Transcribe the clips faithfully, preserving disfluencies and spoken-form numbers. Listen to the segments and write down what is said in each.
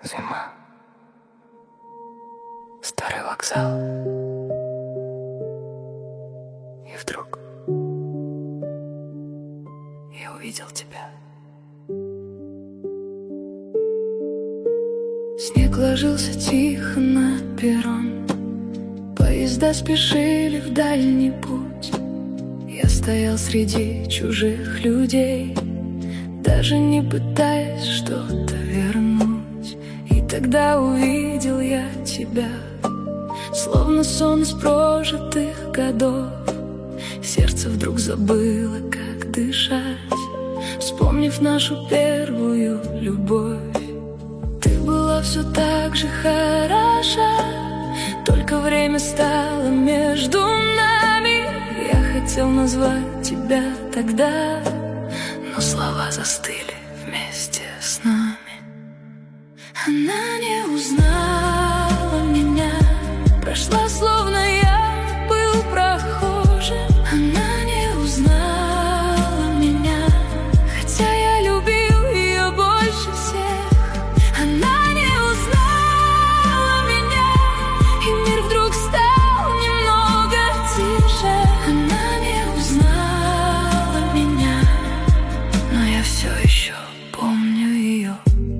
Зима. Старый вокзал. И вдруг я увидел тебя. Снег ложился тихо на перрон. Поезда спешили в дальний путь. Я стоял среди чужих людей, даже не пытаясь что-то вернуть. И тогда увидел я тебя, словно сон из прожитых годов. Сердце вдруг забыло, как дышать, вспомнив нашу первую любовь. Ты была все так же хороша, только время стало между нами. Я хотел назвать тебя тогда, но слова застыли вместе с нами. Она не узнала меня, прошла, словно я был прохожим. Она не узнала меня, хотя я любил ее больше всех. Она не узнала меня, и мир вдруг стал немного тише. Она не узнала меня, но я все еще помню ее.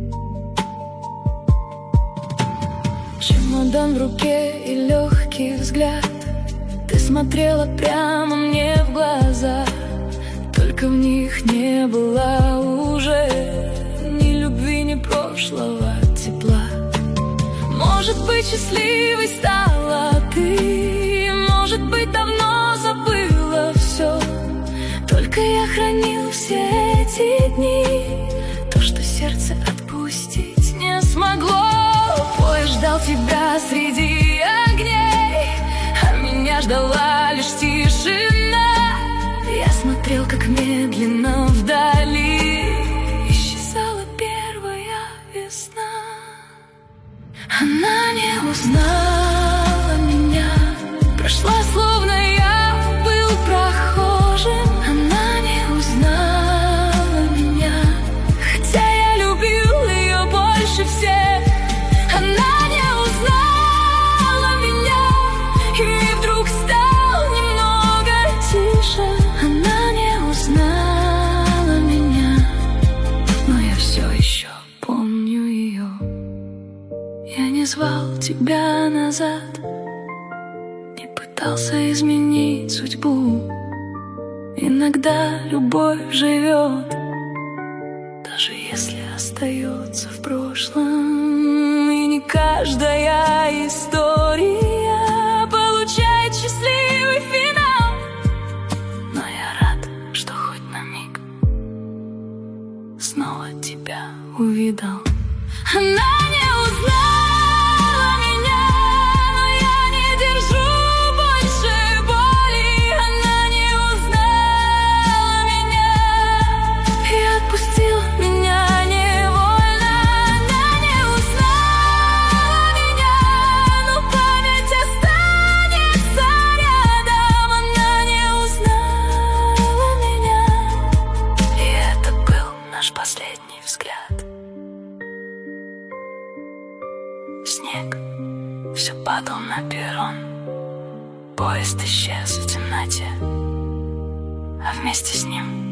Чемодан в руке и легкий взгляд. Ты смотрела прямо мне в глаза, только в них не было уже ни любви, ни прошлого тепла. Может быть, счастливой стала ты, может быть, давно забыла все. Только я хранил все эти дни, то, что сердце отпустить не смогло. Поезд ждал тебя среди огней, а меня ждала лишь тишина. Я смотрел, как медленно вдали исчезала первая весна. Она не узнала меня, прошла, словно я был прохожим. Она не узнала меня, хотя я любил ее больше всех. Она не узнала меня, и мир вдруг стал немного тише. Она не узнала меня, но я все еще помню ее. Я не звал тебя назад, не пытался изменить судьбу. Иногда любовь живет, даже если остается в прошлом. И не каждая история получает счастливый финал, но я рад, что хоть на миг снова тебя увидел. Она не узнала меня, но я не держу больше боли. Она не узнала меня и отпустила меня невольно. Она не узнала меня, но память останется рядом. Она не узнала меня, и это был наш последний взгляд. Снег все падал на перрон. Поезд исчез в темноте, а вместе с ним